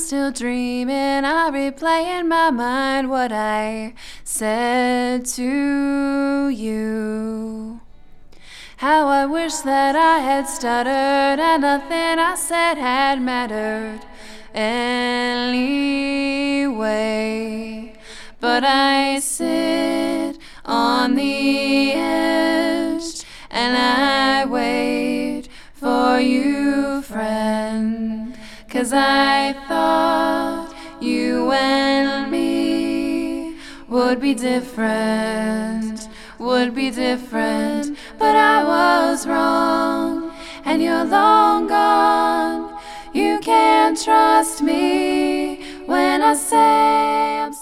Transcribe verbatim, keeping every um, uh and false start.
still dreaming. I replay in my mind what I said to you. How I wish that I had stuttered and nothing I said had mattered anyway. But I sit on the edge and I wait for you, friend, 'cause I thought you and me would be different, would be different. But I was wrong, and you're long gone. You can't trust me when I say I'm